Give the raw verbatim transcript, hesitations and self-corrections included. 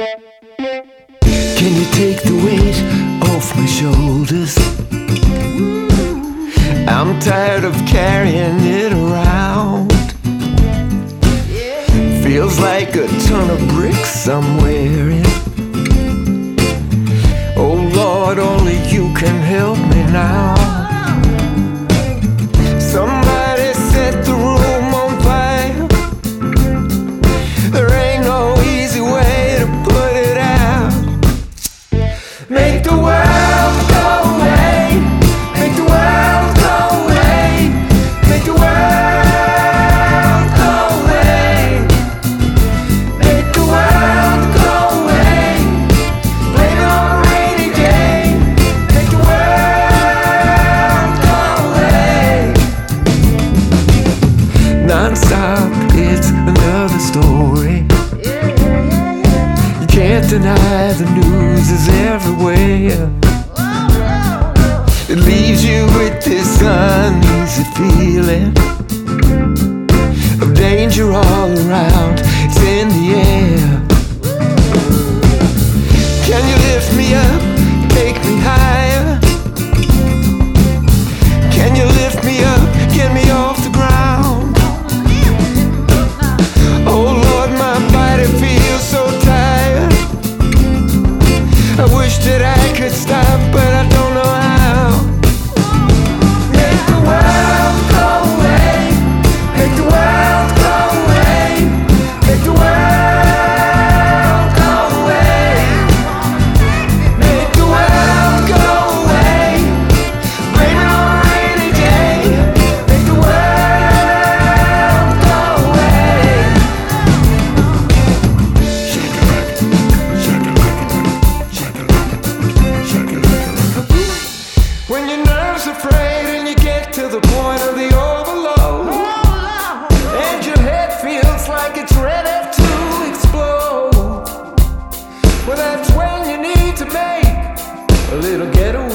Can you take the weight off my shoulders? I'm tired of carrying it around. Feels like a ton of bricks I'm wearing. Oh Lord, only you can help me now. Somebody set the room on fire. There ain't no easy way to put it out. Make the world go away. Make the world go away. Make the world go away. Make the world go away. Blame it on a rainy day. Make the world go away. Non-stop, it's another story. You can't deny the news is everywhere. It leaves you with this uneasy feeling of danger all around. It's in the air. Can you lift me up, take me higher? Can you lift me up, get me off the ground? Oh Lord, my body feels so tired. I wish that I could stop, but I don't know how. Make the world go away. Make the world go away. Make the world go away. Make the world go away. Blame it on a rainy day. Make the world go away. When your nerves are frayed and you get to the point of the overload, and your head feels like it's ready to explode, well, that's when you need to make a little getaway.